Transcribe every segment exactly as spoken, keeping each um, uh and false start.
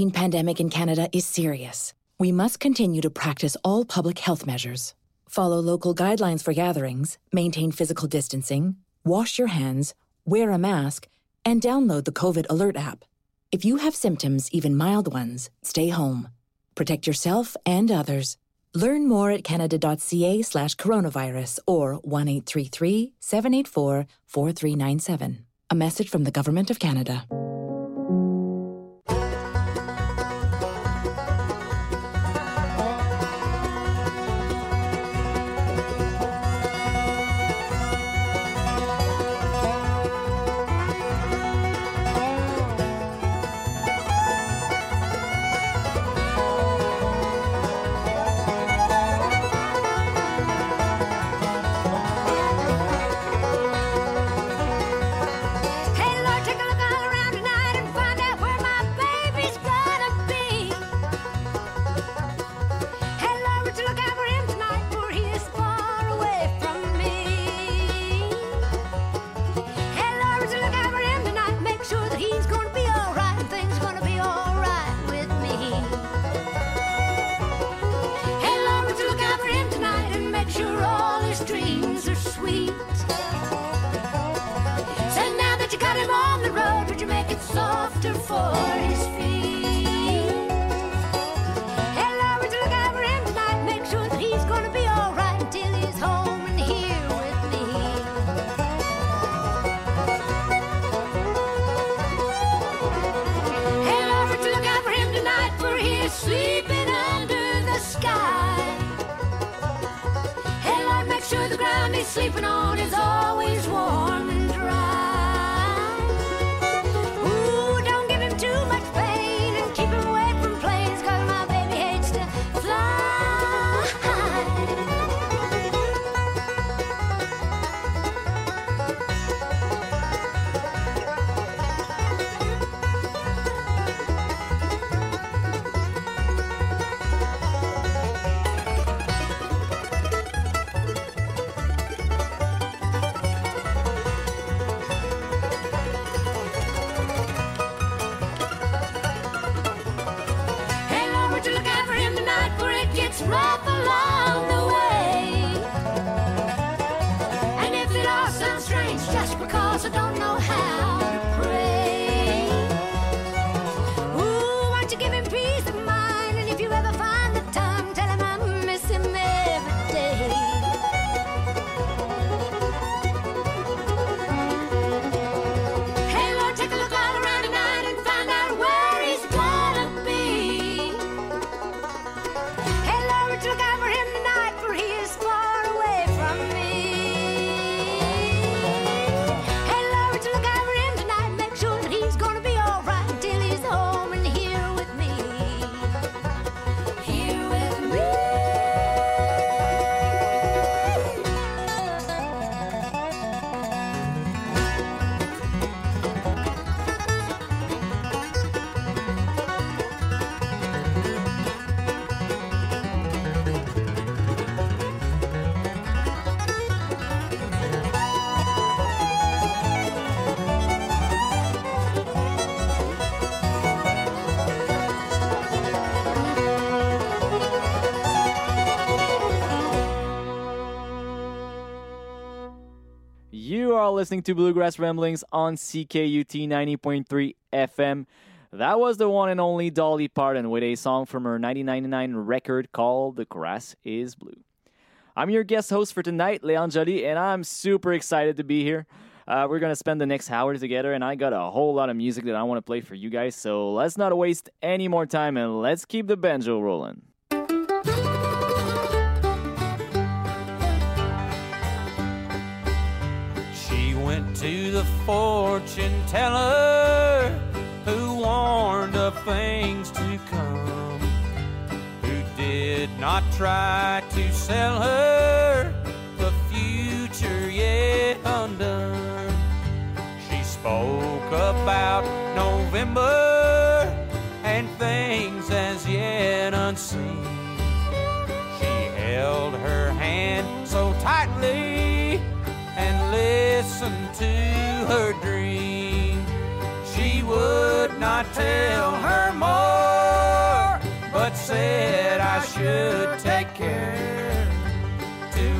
nineteen pandemic in Canada is serious. We must continue to practice all public health measures. Follow local guidelines for gatherings, maintain physical distancing, wash your hands, wear a mask, and download the COVID Alert app. If you have symptoms, even mild ones, stay home. Protect yourself and others. Learn more at canada.ca slash coronavirus or one eight three three, seven eight four, four three nine seven. A message from the Government of Canada. Softer for his feet. Hey, Lord, would you look out for him tonight? Make sure that he's gonna be alright until he's home and here with me. Hey, Lord, would you look out for him tonight? For he's sleeping under the sky. Hey, Lord, make sure the ground he's sleeping on is always warm and dry. Rough along the way. And if it all sounds strange, just because I don't know how to pray, ooh, won't you give him peace of mind? And if you ever find the time, tell him I miss him every day. Hey, Lord, take a look all around tonight and find out where he's gonna be. Look out for him tonight, for he is far away from me. Hey, Lord, would you look out for him tonight? Make sure that he's gonna be alright until he's home and here with me. Here with me. You are listening to Bluegrass Ramblings on C K U T ninety point three F M. That was the one and only Dolly Parton with a song from her nineteen ninety-nine record called The Grass is Blue. I'm your guest host for tonight, Leon Joly, and I'm super excited to be here. Uh, we're going to spend the next hour together, and I got a whole lot of music that I want to play for you guys, so let's not waste any more time, and let's keep the banjo rolling. She went to the fortune teller who warned of things to come, who did not try to sell her the future yet undone. She spoke about November and things as yet unseen. She held her hand so tightly and listened to her dream. She would not tell her more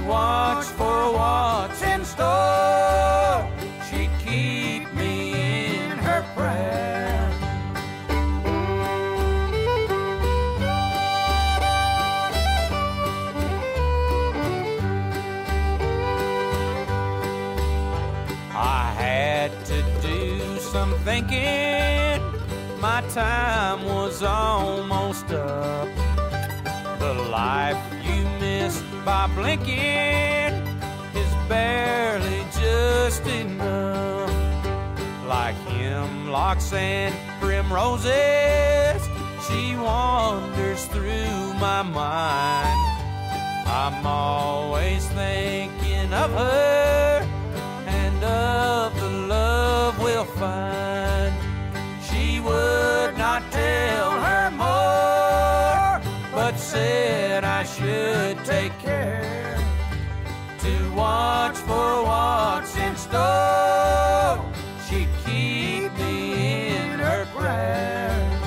to watch for what's in store. She'd keep me in her prayer. I had to do some thinking. My time was almost up. The life you missed by blinking is barely just enough. Like hemlocks and primroses, she wanders through my mind. I'm always thinking of her and of the love we'll find. She would not tell her more, but said I should take care to watch for what's in store. She'd keep me in her prayer.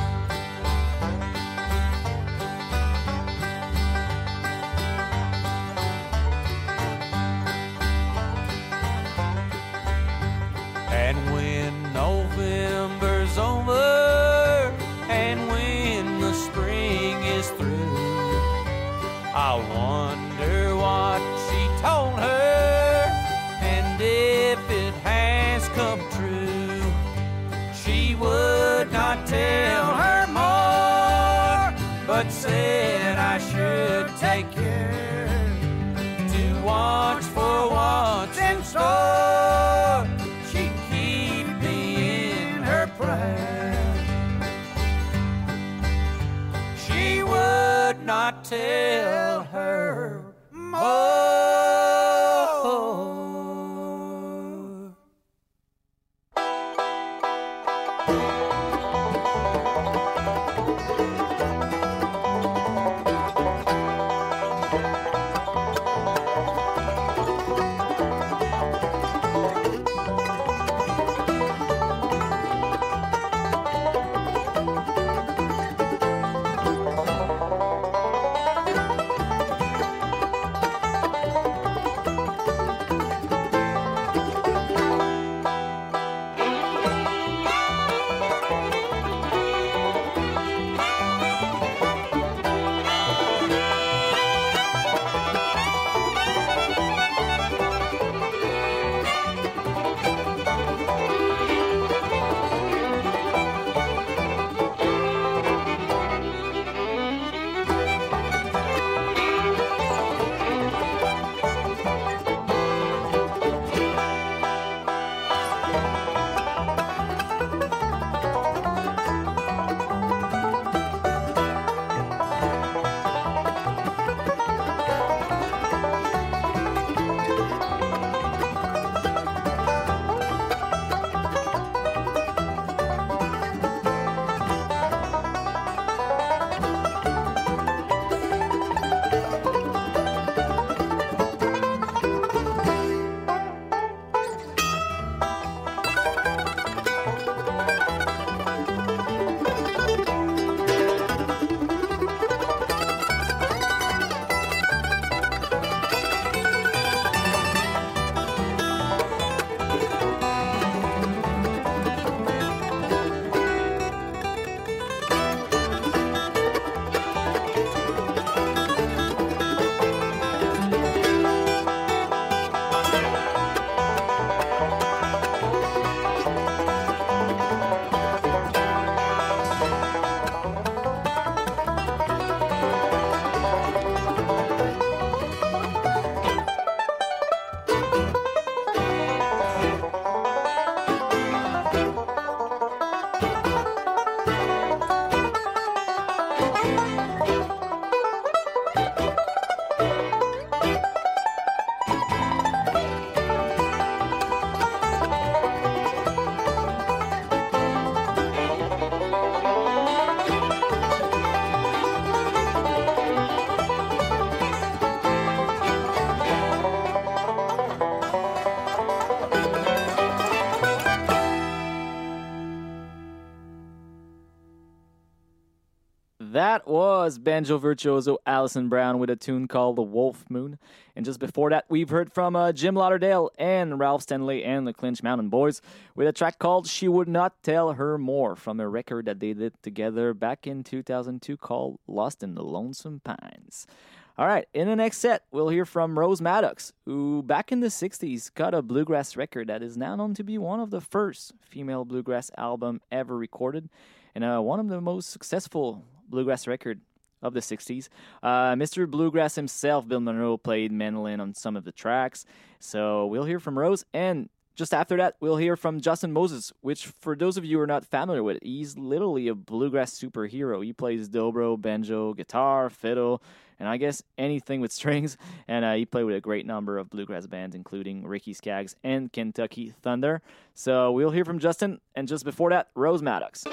And when November's over and when the spring is through, I wonder what she told her and if it has come true. She would not tell her more, but said I should take care to watch for what's in store. She'd keep me in her prayer. She would not tell her more. that was banjo virtuoso Alison Brown with a tune called The Wolf Moon. And just before that, we've heard from uh, Jim Lauderdale and Ralph Stanley and the Clinch Mountain Boys with a track called She Would Not Tell Her More from a record that they did together back in two thousand two called Lost in the Lonesome Pines. All right, in the next set, we'll hear from Rose Maddox, who back in the sixties cut a bluegrass record that is now known to be one of the first female bluegrass album ever recorded and uh, one of the most successful bluegrass record of the sixties. Uh, Mister Bluegrass himself, Bill Monroe, played mandolin on some of the tracks. So we'll hear from Rose, and just after that, we'll hear from Justin Moses, which for those of you who are not familiar with, he's literally a bluegrass superhero. He plays dobro, banjo, guitar, fiddle, and I guess anything with strings. And uh, he played with a great number of bluegrass bands, including Ricky Skaggs and Kentucky Thunder. So we'll hear from Justin, and just before that, Rose Maddox.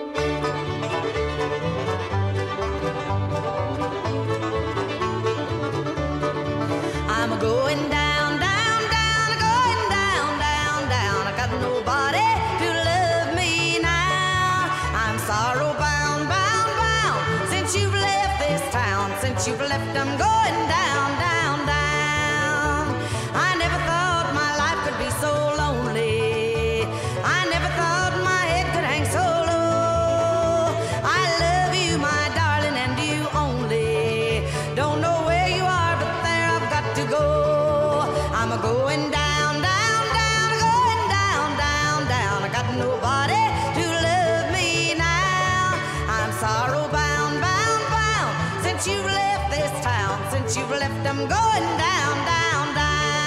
I'm going down, down, down, going down, down, down. I got nobody to love me now. I'm sorrow bound, bound, bound. Since you've left this town, since you've left, I'm going down, down, down. I never thought my life could be so lonely. I never thought my head could hang so low. I love you, my darling, and you only. Don't know where you are, but there I've got to go. I'm a going down, down, down, going down, down, down. I got nobody to love me now. I'm sorrow bound, bound, bound. Since you've left this town, since you've left, I'm going down, down, down.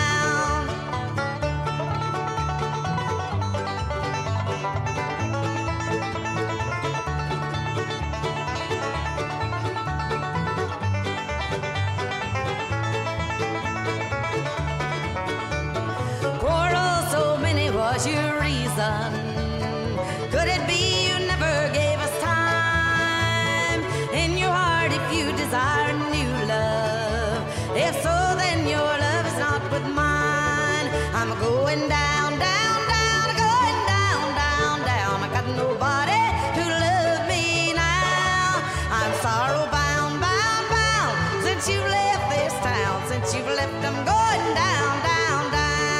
Quarrel so many was your reason. Could it be you never gave us time in your heart if you desire new love? If so, then your love is not with mine. I'm going down, down, down, going down, down, down. I got nobody to love me now. I'm sorrow bound, bound, bound. Since you've left this town, since you've left, I'm going down, down, down.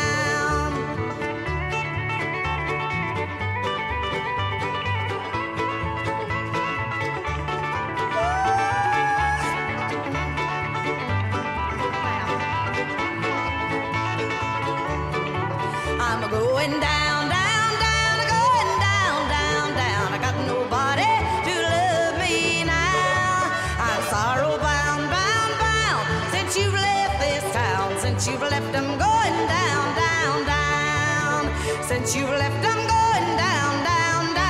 I'm going down, down, down, going down, down, down. I got nobody to love me now. I'm sorrow bound, bound, bound. Since you've left this town, since you've left, I'm going down, down, down. Since you've left, I'm going down, down, down.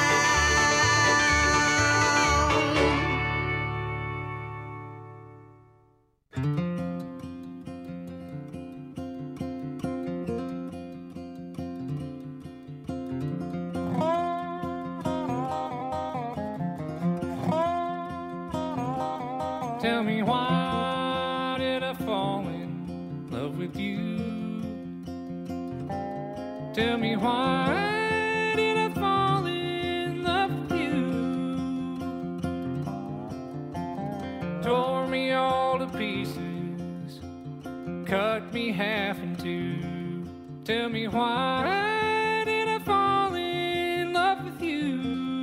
Tell me, why did I fall in love with you? Tell me, why did I fall in love with you? Tore me all to pieces, cut me half in two. Tell me, why did I fall in love with you?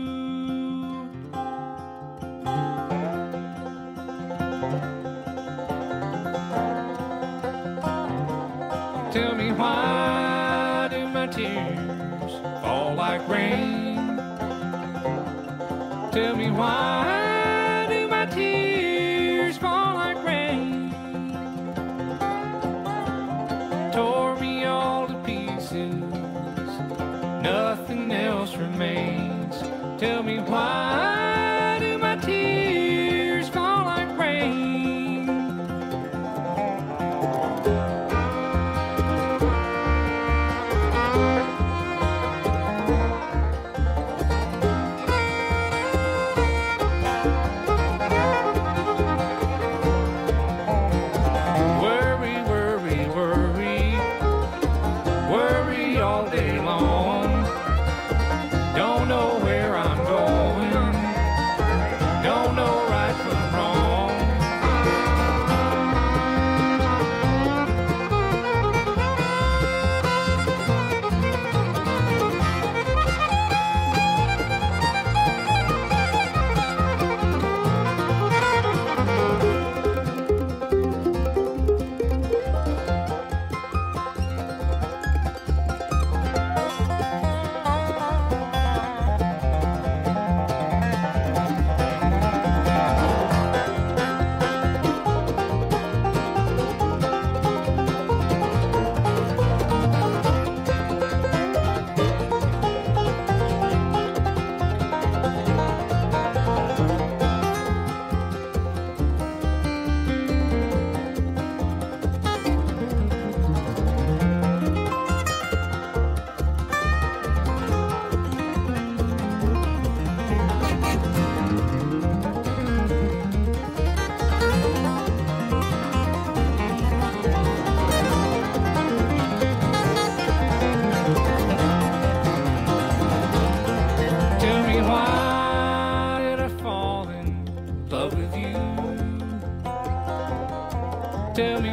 Tell me, why do my tears fall like rain? Tell me, why do my tears fall like rain? Tore me all to pieces, nothing else remains. Tell me, why do my tears fall like rain? Worry all day long. Don't know where I'm going.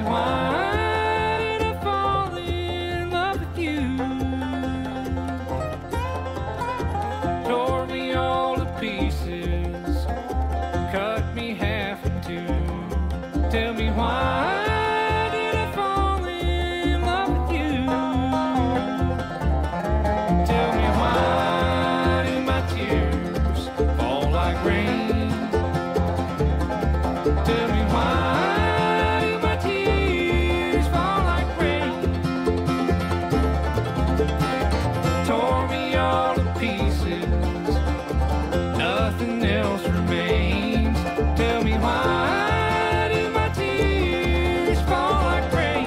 me why did I fall in love with you? Tore me all to pieces, cut me half in two. Tell me why did I fall in love with you? Tell me why do my tears fall like rain? Tell me why do my tears fall like rain? Tore me all to pieces, nothing else remains. Tell me why do my tears fall like rain?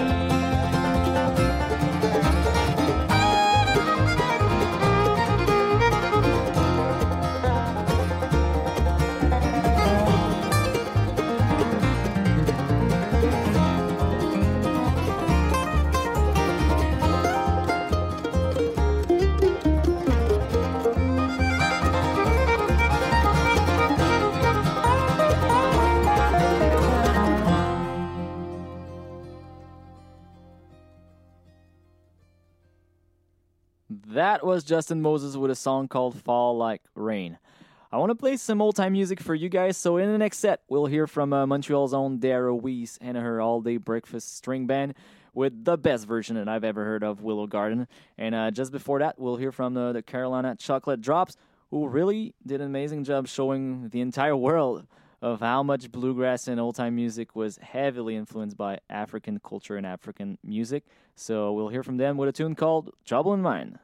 That was Justin Moses with a song called Fall Like Rain. I want to play some old-time music for you guys, so in the next set, we'll hear from uh, Montreal's own Dara Weiss and her all-day breakfast string band with the best version that I've ever heard of Willow Garden. And uh, just before that, we'll hear from the, the Carolina Chocolate Drops, who really did an amazing job showing the entire world of how much bluegrass and old-time music was heavily influenced by African culture and African music. So we'll hear from them with a tune called Trouble in Mind.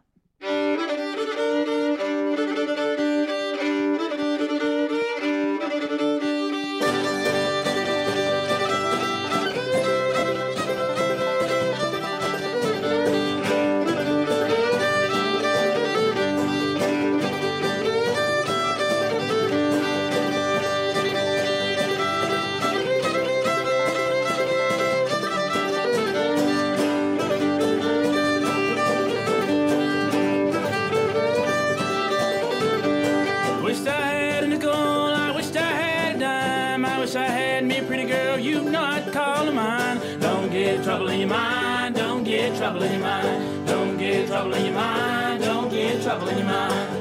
Wished I had a nickel, I wished I had a dime. I wish I had me a pretty girl, you know I'd call her mine. Don't get trouble in your mind, don't get trouble in your mind. Don't get trouble in your mind, don't get trouble in your mind.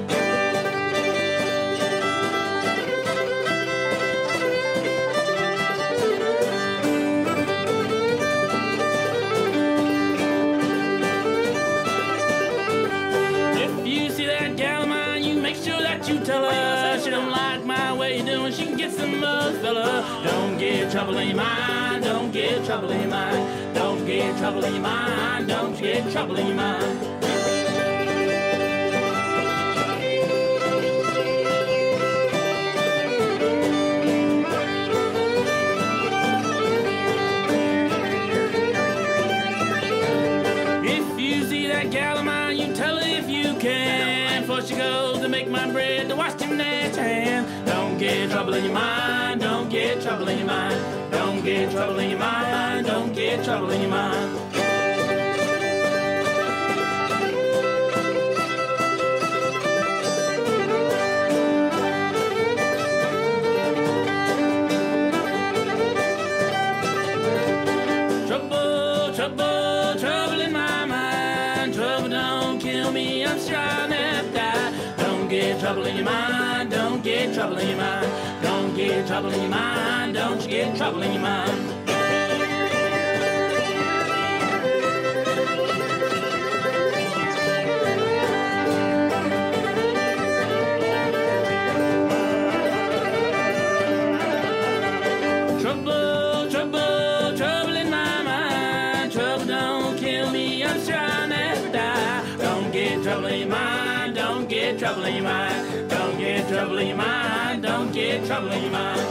If you see that gal of mine, you make sure that you tell her she don't like my way of doing. She can get some other fella. Don't get trouble in your mind. Don't get trouble in your mind. Don't get trouble in your mind. Don't get trouble in your mind. If you see that gal of mine, you tell her if you can. Before she goes to make my bread, to wash them nasty hands. Don't get trouble in your mind. Don't get trouble in your mind. Don't get trouble in your mind. Don't get trouble in your mind. Trouble, trouble, trouble in my mind. Trouble don't kill me, I'm sure I'll never die. Don't get trouble in your mind. Don't get trouble in your mind. Don't get trouble in your mind. Don't you get trouble in your mind. Trouble, trouble, trouble in my mind. Trouble don't kill me, I'm sure I'll never die. Don't get trouble in your mind. Don't get trouble in your mind. Don't get trouble in your mind. Don't get trouble in your mind.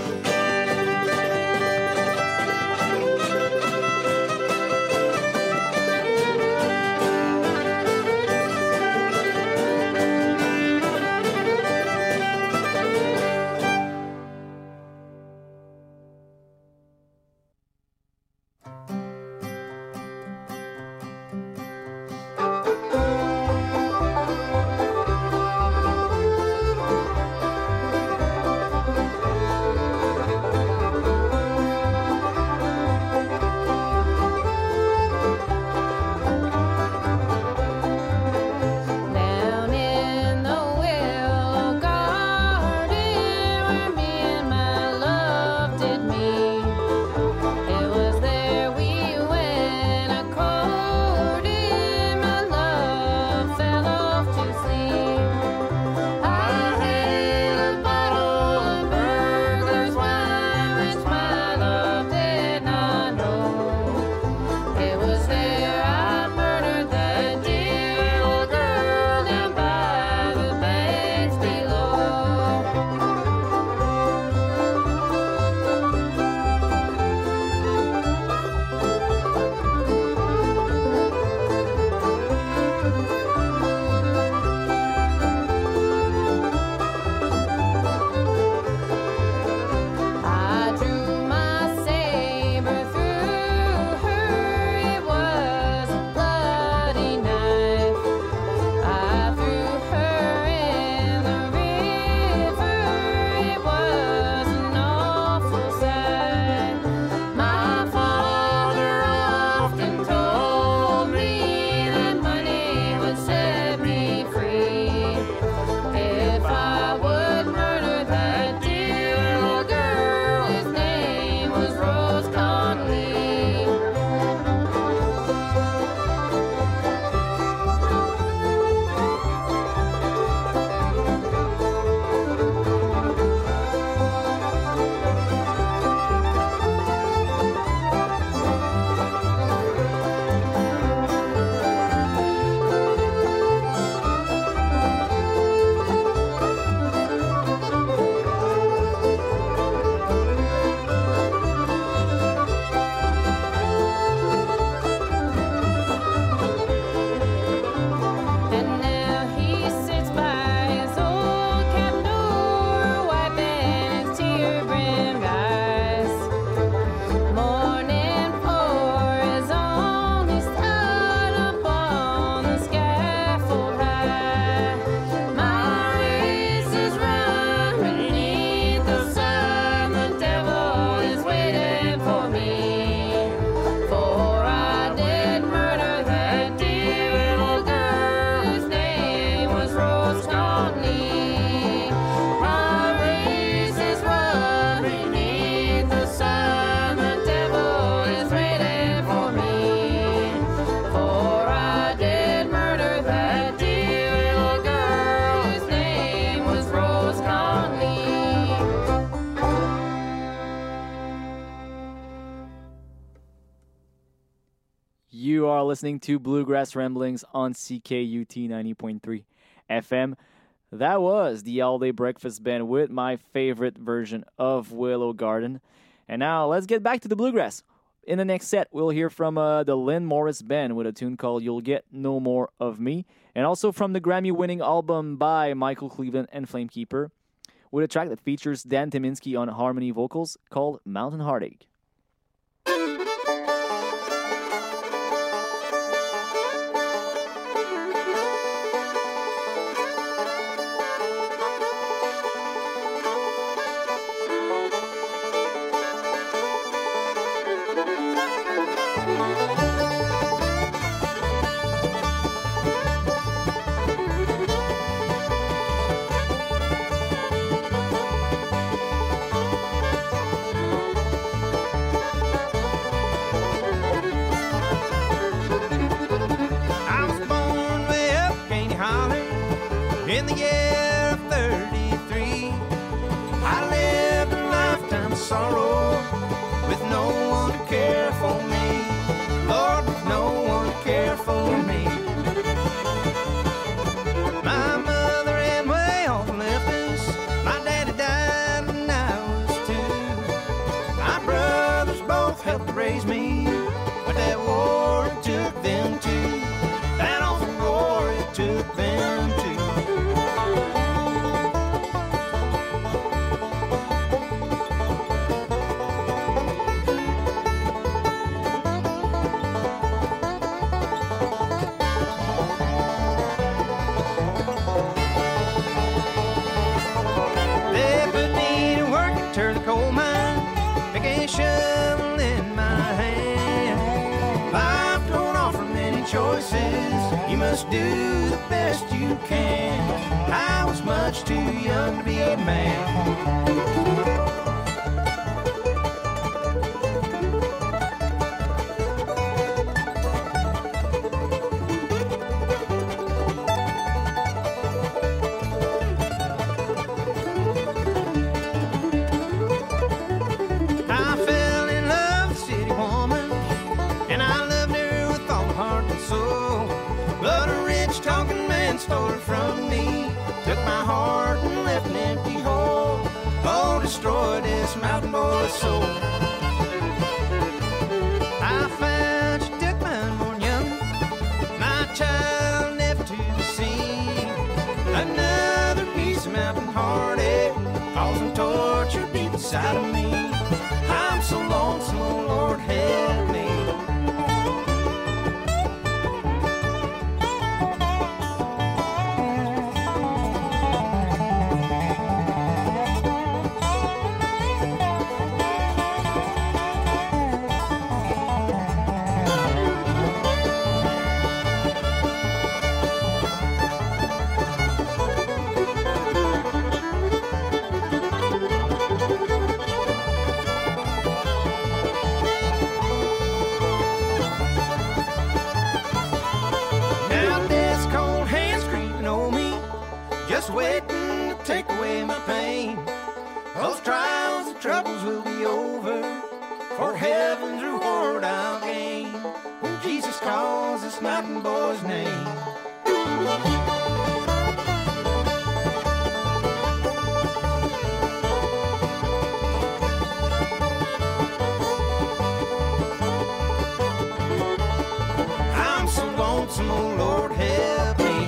You are listening to Bluegrass Ramblings on C K U T ninety point three F M. That was the All Day Breakfast Band with my favorite version of Willow Garden. And now let's get back to the bluegrass. In the next set, we'll hear from uh, the Lynn Morris Band with a tune called You'll Get No More of Me. And also from the Grammy-winning album by Michael Cleveland and Flamekeeper with a track that features Dan Tyminski on harmony vocals called Mountain Heartache. In the year of thirty-three, I lived a lifetime of sorrow with no one to care for me. Lord, with no one to care for me. My mother and way off left us. My daddy died when I was two. My brothers both helped raise me, but that war it took them too. That awful war it took them too. Coal mine, pick a shovel in my hand. Life don't offer many choices. You must do the best you can. I was much too young to be a man. Stole it from me, took my heart and left an empty hole. Oh, destroyed this mountain boy's soul. I found she took mine more young, my child never to be seen. Another piece of mountain heartache, causing torture deep inside of me. I'm so lonesome, oh Lord, help me. Waiting to take away my pain. Those trials and troubles will be over. For heaven's reward I'll gain when Jesus calls this mountain boy's name. I'm so lonesome, oh Lord, help me.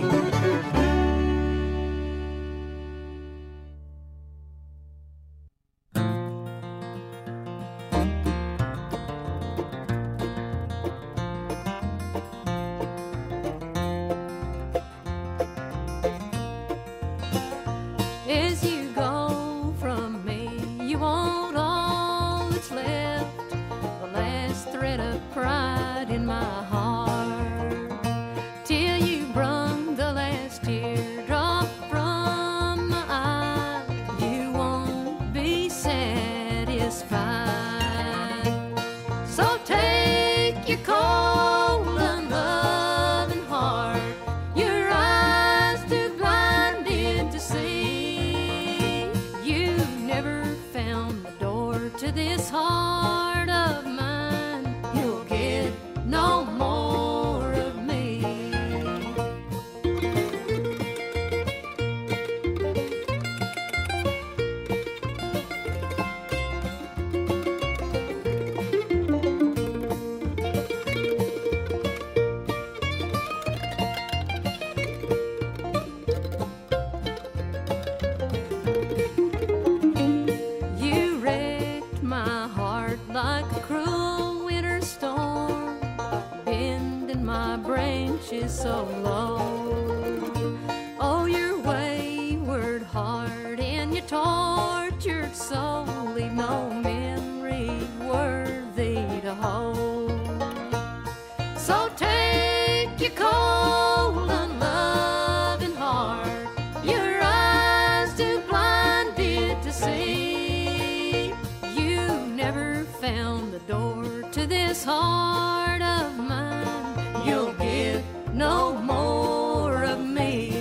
This heart of mine, you'll get no more. is so low. Oh, your wayward heart and your tortured soul leave no memory worthy to hold. So take your cold, unloving heart, your eyes too blinded to see. You never found the door to this heart of mine. You'll get no more of me.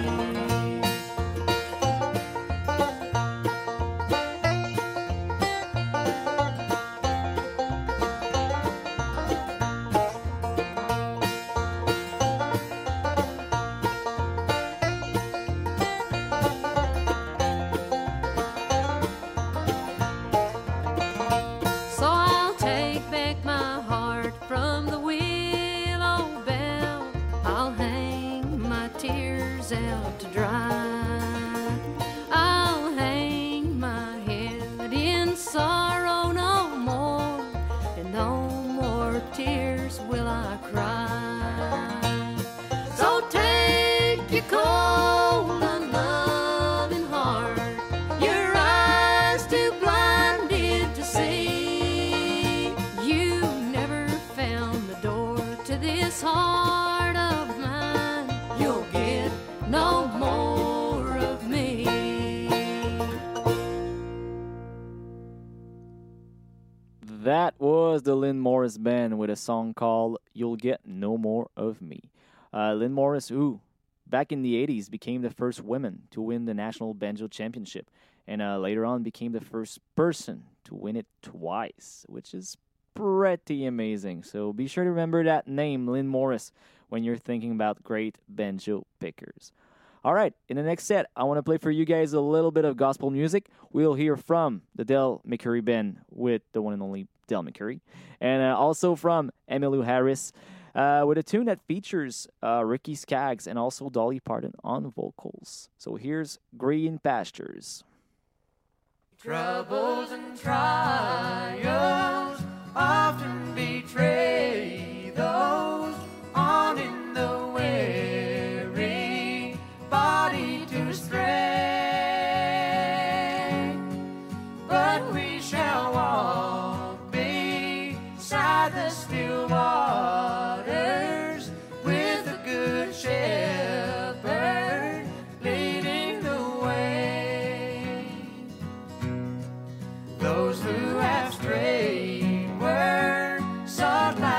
So I'll take back my heart from the willow bough. I'll hang my tears out to dry. I'll hang my head in sorrow no more, and no more tears will I cry. So take your cold, unloving heart, your eyes too blinded to see. You never found the door to this heart of mine. You'll get no more of me. That was the Lynn Morris Band with a song called You'll Get No More of Me. Uh, Lynn Morris, who back in the eighties became the first woman to win the National Banjo Championship, and uh, later on became the first person to win it twice, which is pretty amazing. So be sure to remember that name, Lynn Morris, when you're thinking about great banjo pickers. All right, in the next set, I want to play for you guys a little bit of gospel music. We'll hear from the Del McCoury Band with the one and only Del McCoury, and uh, also from Emmylou Harris uh, with a tune that features uh, Ricky Skaggs and also Dolly Parton on vocals. So here's Green Pastures. Troubles and trials often betray those on in the weary body to stray. But we shall walk beside the still waters with a good shepherd leading the way. Those who have strayed were sought like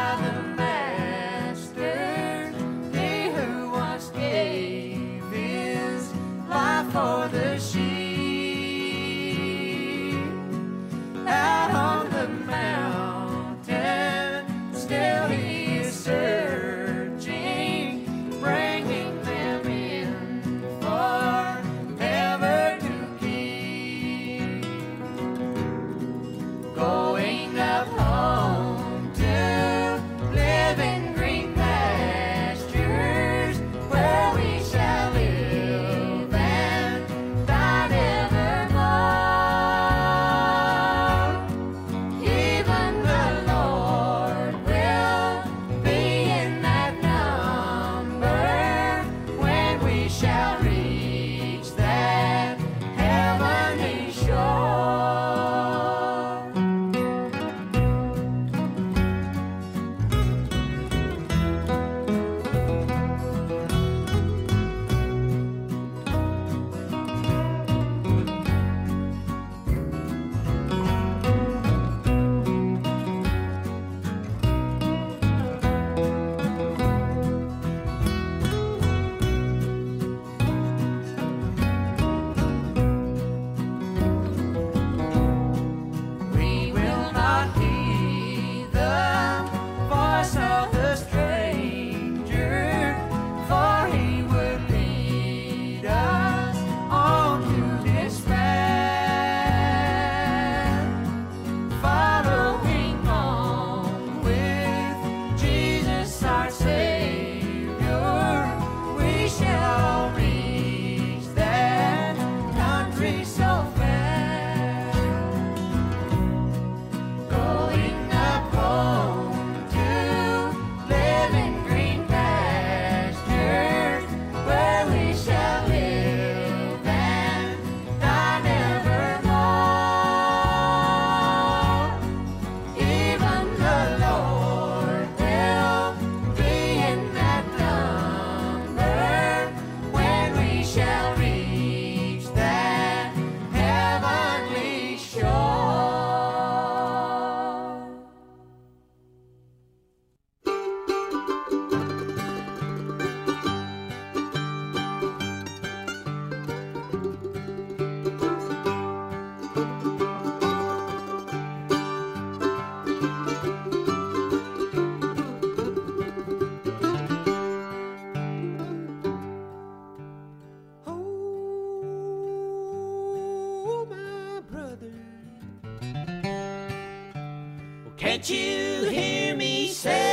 Can't you hear me say?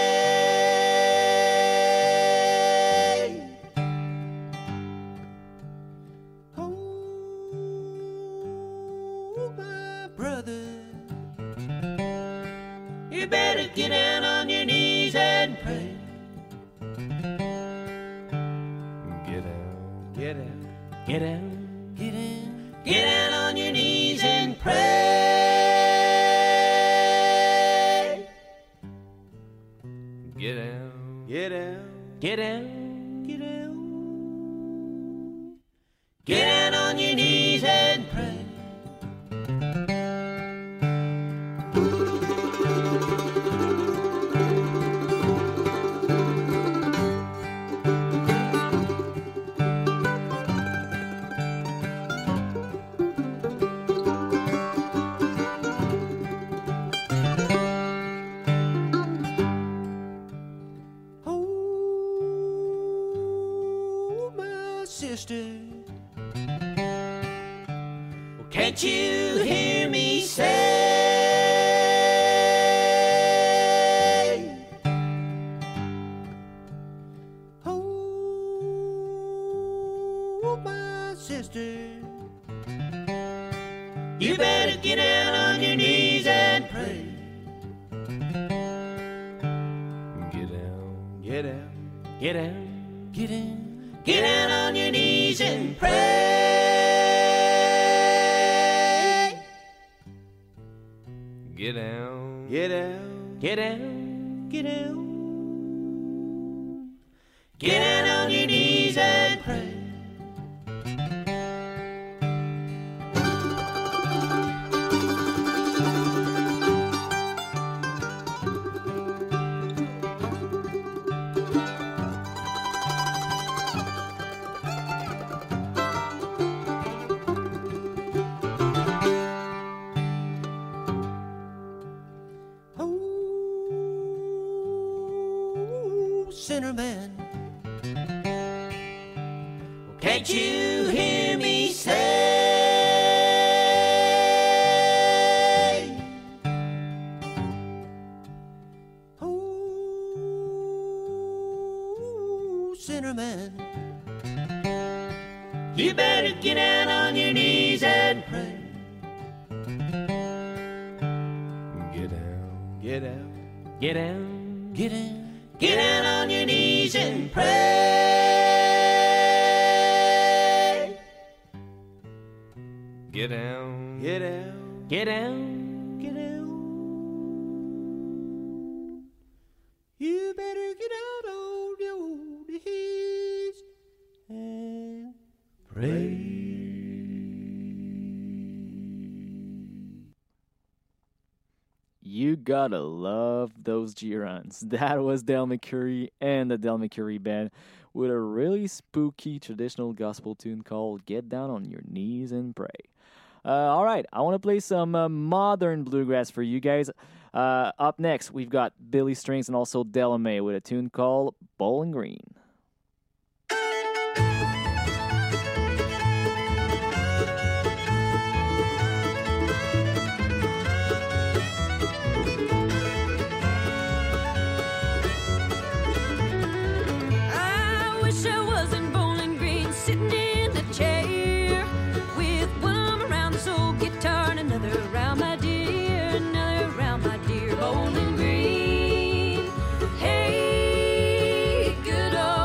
Oh, my brother, you better get down on your knees and pray. Get out, Get out, get out, get in, get down on your knees and pray. get out, Get out, get out. get out, get down on your knees and pray. Oh, my sister, can't you hear me say? Oh, my sister, you better get down on your knees and pray. Get out, Get out, get out, get in, get down on your knees and pray. get out, Get out, get out. get out, get down on your knees and pray. Oh, sinner man, can't you hear me say? Oh, sinner man, you better get down on your knees and pray. Get out, Get out, get out, get in, get down on your knees and pray. get out, Get out, get out. get out. You better get out on your knees and pray. You gotta love those G-runs. That was Del McCurry and the Del McCurry Band with a really spooky traditional gospel tune called Get Down on Your Knees and Pray. Uh, all right, I want to play some uh, modern bluegrass for you guys. Uh, up next, we've got Billy Strings and also Delamay with a tune called Bowling Green. I wish I was in Bowling Green, sitting in the chair with one arm around this old guitar and another around my dear, another around my dear Bowling Green. Hey, good old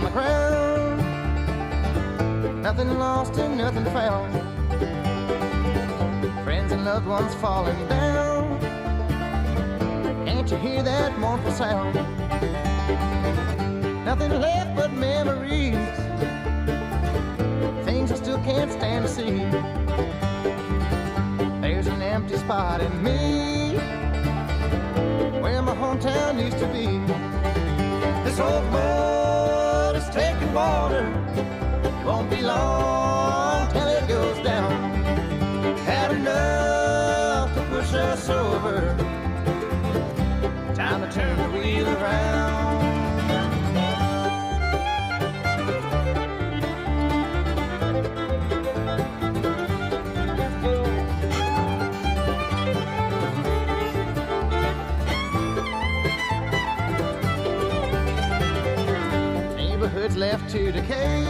on the ground. Nothing lost and nothing found. Friends and loved ones falling down. Can't you hear that mournful sound? Nothing left but memories. Things I still can't stand to see. There's an empty spot in me where my hometown used to be. This old boat is taking water. It won't be long till it goes down. Had enough to push us over. Time to turn the wheel around. Neighborhoods left to decay.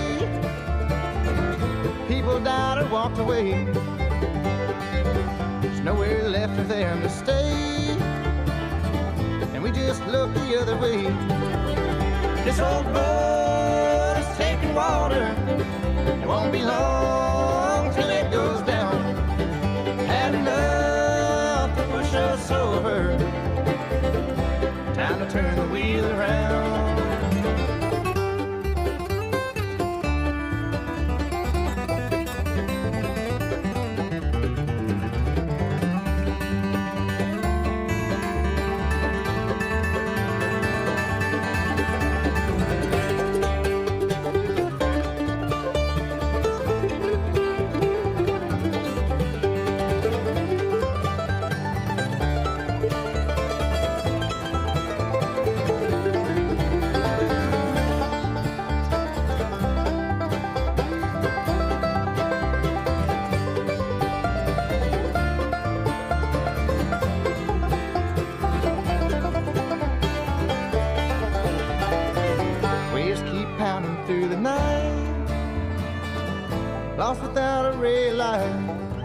People died or walked away. There's nowhere left for them to stay, and we just look the other way. This old boat is taking water. It won't be long till it goes down. Had enough to push us over. Time to turn the wheel around. Lost without a ray light,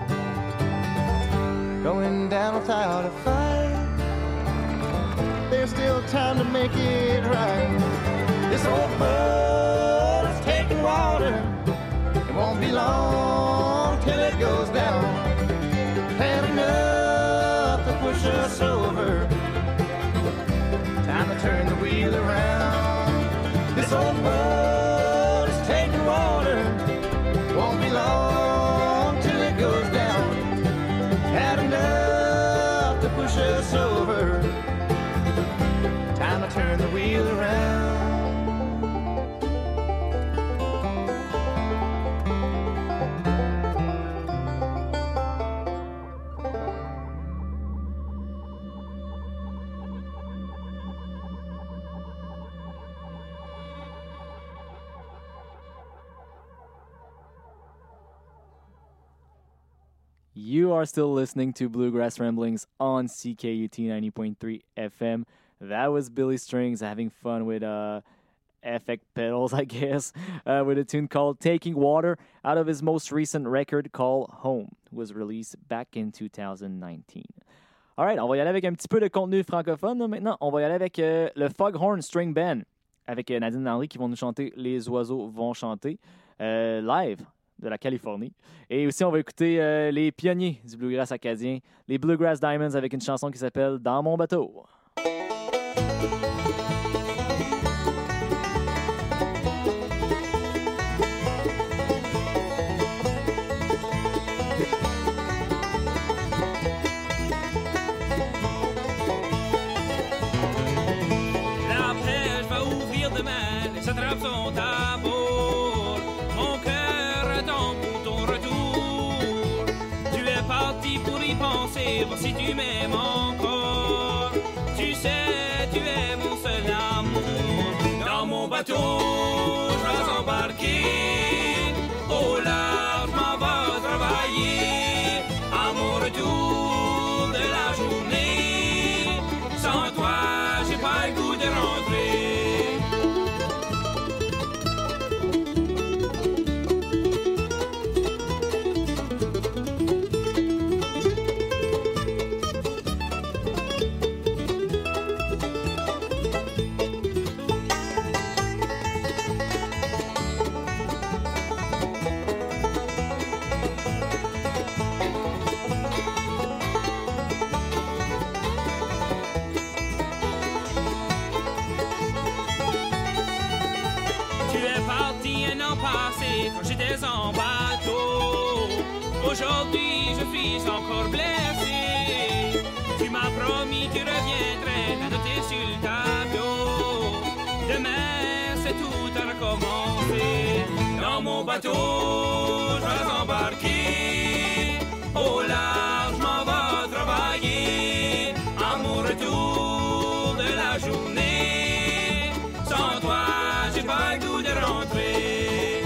going down without a fight. There's still time to make it right. This old boat is taking water. It won't be long till it goes down. Had enough to push us over. Time to turn the wheel around. This old boat is taking water. Won't be long till it goes down. Had enough to push us over. Time to turn the wheel around. You are still listening to Bluegrass Ramblings on C K U T ninety point three F M. That was Billy Strings having fun with uh, effect pedals, I guess, uh, with a tune called Taking Water out of his most recent record called Home, was released back in two thousand nineteen. Alright, on va y aller avec un petit peu de contenu francophone. Là. Maintenant, on va y aller avec euh, le Foghorn String Band, avec euh, Nadine Landry qui vont nous chanter Les oiseaux vont chanter, euh, live de la Californie. Et aussi, on va écouter euh, les pionniers du bluegrass acadien, les Bluegrass Diamonds, avec une chanson qui s'appelle Dans mon bateau. La pêche va ouvrir demain, les attrapes sont à bord. Mon cœur attend pour ton retour. Tu es parti pour y penser, voir si tu m'aimes encore. Tu sais, tu es mon seul amour. Dans mon bateau, je vais embarquer. Au large, m'en va travailler. À mon retour de la journée, sans toi, j'ai pas le goût de rentrer. Aujourd'hui je suis encore blessé. Tu m'as promis que tu reviendrais la noter sur le tableau. Demain c'est tout à recommencer. Dans mon bateau je vais embarquer. Au large je m'en vais travailler. À mon retour de la journée, sans toi j'ai pas le goût de rentrer.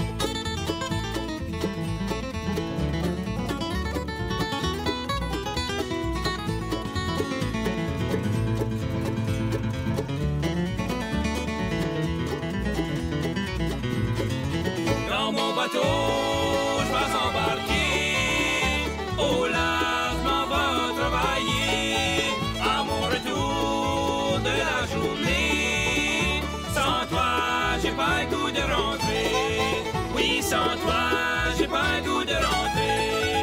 Dans mon bateau je vais embarquer. Au large je m'en vais travailler. À mon retour de la journée, sans toi j'ai pas le goût de rentrer. Oui, sans toi j'ai pas le goût de rentrer.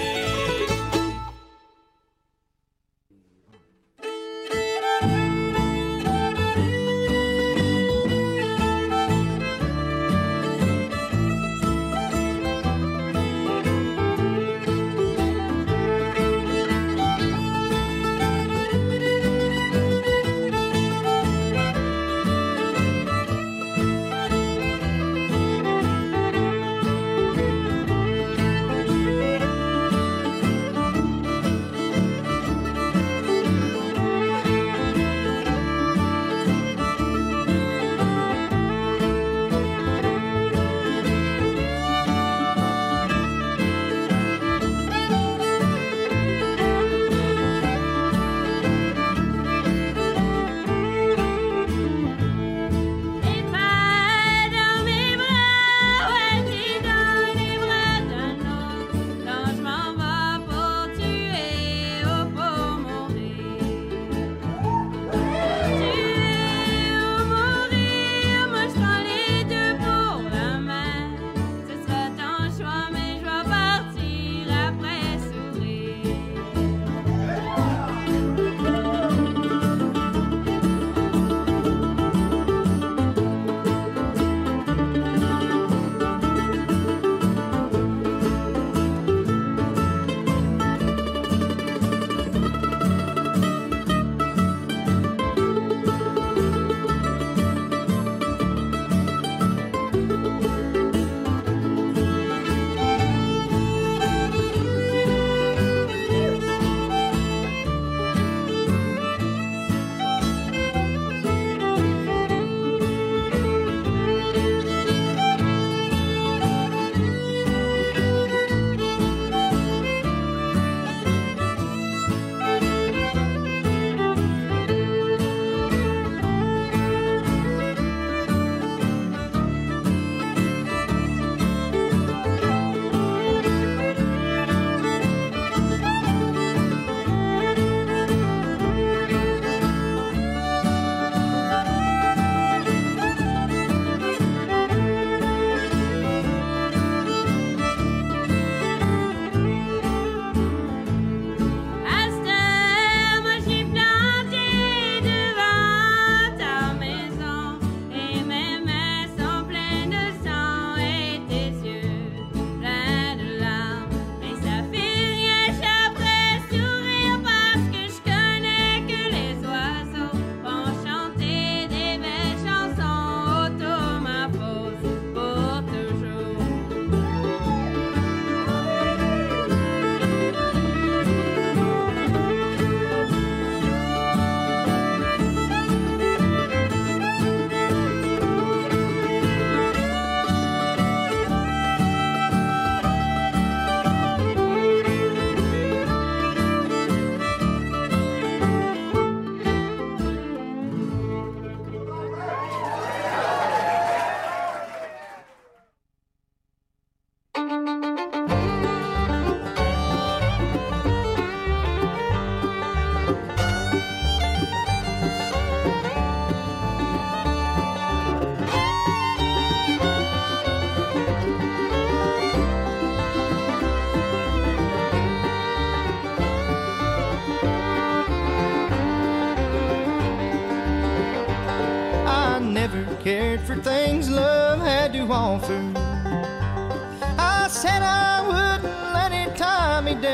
cared for things love had to offer. I said I wouldn't let it tie me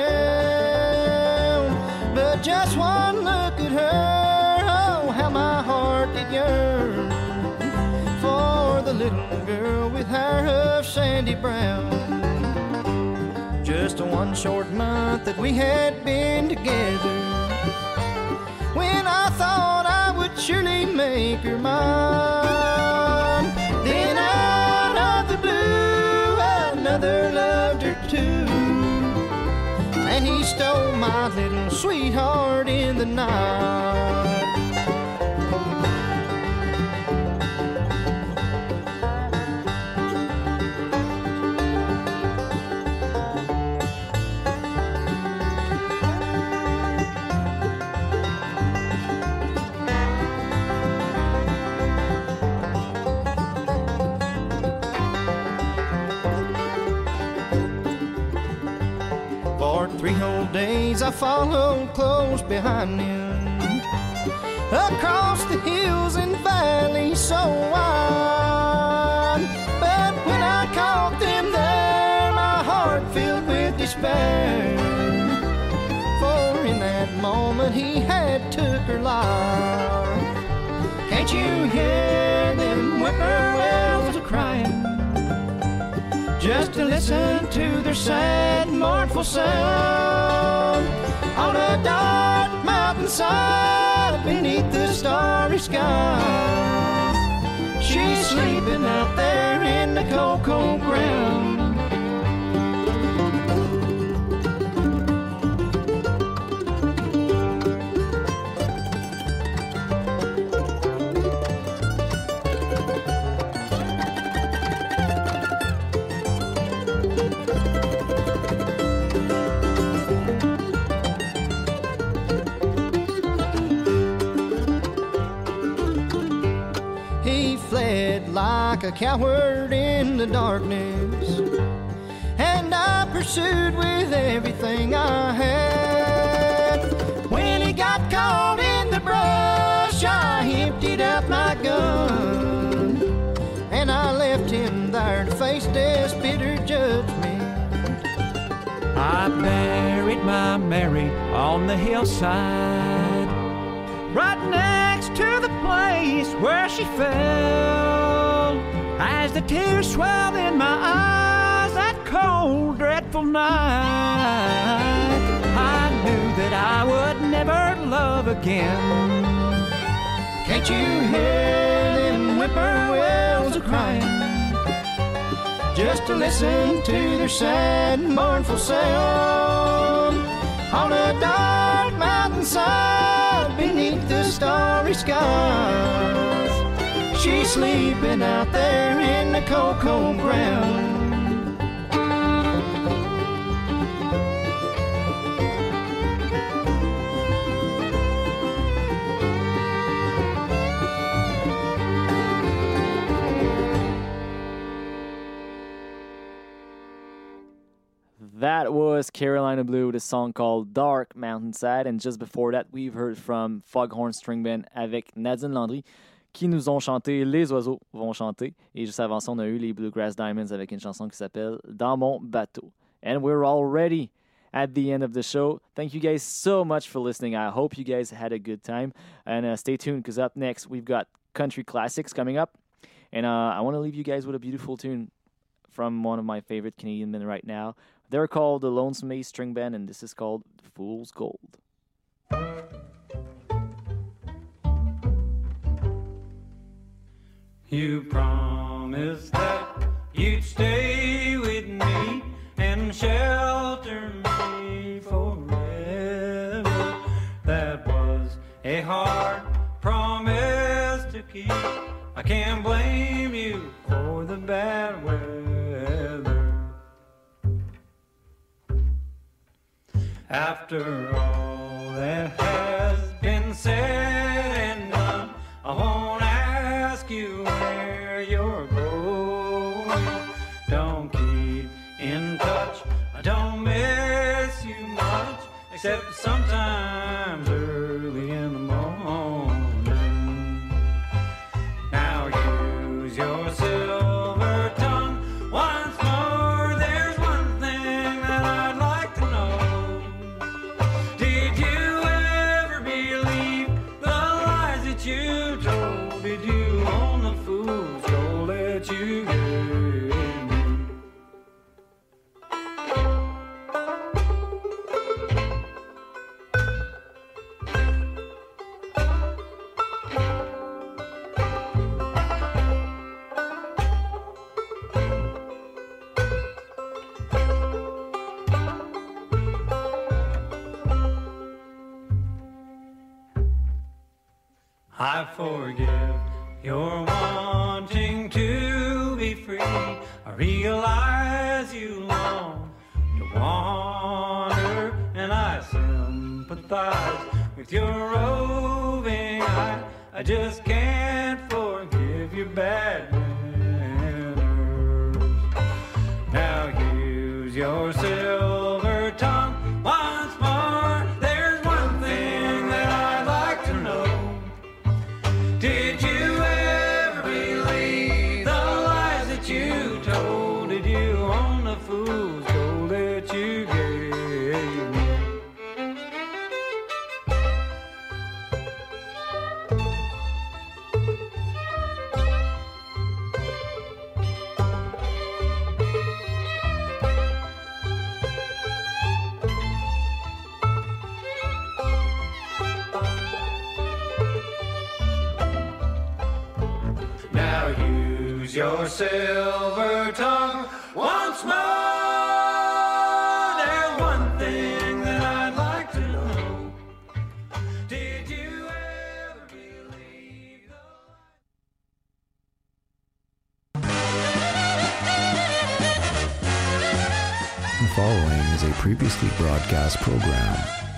fire of Sandy Brown. Just a one short month that we had been together, when I thought I would surely make her mine. Then out of the blue, another loved her too, and he stole my little sweetheart in the night. Three whole days I followed close behind him, across the hills and valleys so wide. But when I caught them there, my heart filled with despair, for in that moment he had took her life. Can't you hear them whippoorwills a-crying, just to listen to their sad, mournful sound on a dark mountainside beneath the starry skies? She's sleeping out there in the cold, cold ground. Like a coward in the darkness, and I pursued with everything I had. When he got caught in the brush, I emptied out my gun, and I left him there to face death's bitter judgment. I buried my Mary on the hillside, right next to the place where she fell. As the tears swelled in my eyes that cold, dreadful night, I knew that I would never love again. Can't you hear them whippoorwills a-crying, just to listen to their sad, mournful sound on a dark mountainside beneath the starry skies? She's sleeping out there in the cold, cold ground. That was Carolina Blue with a song called Dark Mountainside, and just before that, we've heard from Foghorn String Band avec Nadine Landry, qui nous ont chanté Les Oiseaux vont chanter. Et juste avant ça, on a eu les Bluegrass Diamonds avec une chanson qui s'appelle Dans mon bateau. And we're already at the end of the show. Thank you guys so much for listening. I hope you guys had a good time. And uh, stay tuned, because up next, we've got country classics coming up. And uh, I want to leave you guys with a beautiful tune from one of my favorite Canadian men right now. They're called the Lonesome Ace String Band, and this is called Fool's Gold. You promised that you'd stay with me and shelter me forever. That was a hard promise to keep. I can't blame you for the bad weather. After all that has been said and done, I won't ask you where you're going. Don't keep in touch, I don't miss you much, except sometimes early in the morning. Now use your silver tongue once more. There's one thing that I'd like to know. Did you ever believe the lies that you told? Did you own the fool's gold that you gave? I forgive your wanting to be free. I realize you long to wander, and I sympathize with your roving eye. I just can't forgive your bad manners. Now use your silver tongue once more. There's one thing that I'd like to know. Did you ever believe the lies that you told? Did you own the fool's gold that you gave me? Now use your silver tongue once more. There's one thing that I'd like to know. Did you ever believe the The following is a previously broadcast program.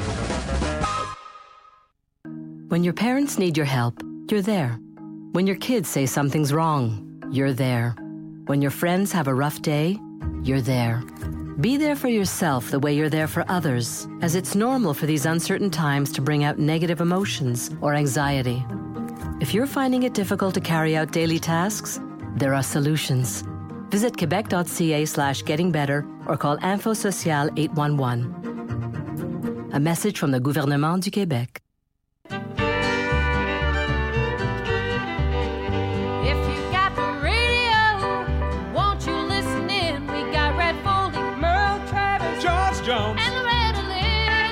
When your parents need your help, you're there. When your kids say something's wrong, you're there. When your friends have a rough day, you're there. Be there for yourself the way you're there for others, as it's normal for these uncertain times to bring out negative emotions or anxiety. If you're finding it difficult to carry out daily tasks, there are solutions. Visit quebec.ca slash getting better or call Info Social eight one one. A message from the Gouvernement du Québec. If you got the radio, won't you listen in? We got Red Foley, Merle Travis, George Jones, and Loretta Lynn.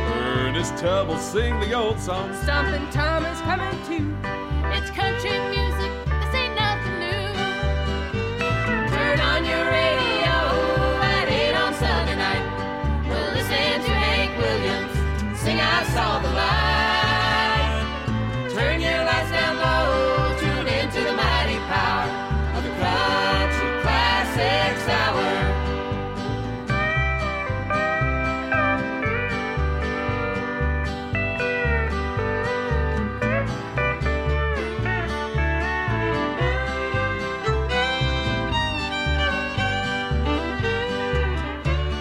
Ernest Tubb will sing the old song. Stumpin' Tom is coming too. It's country music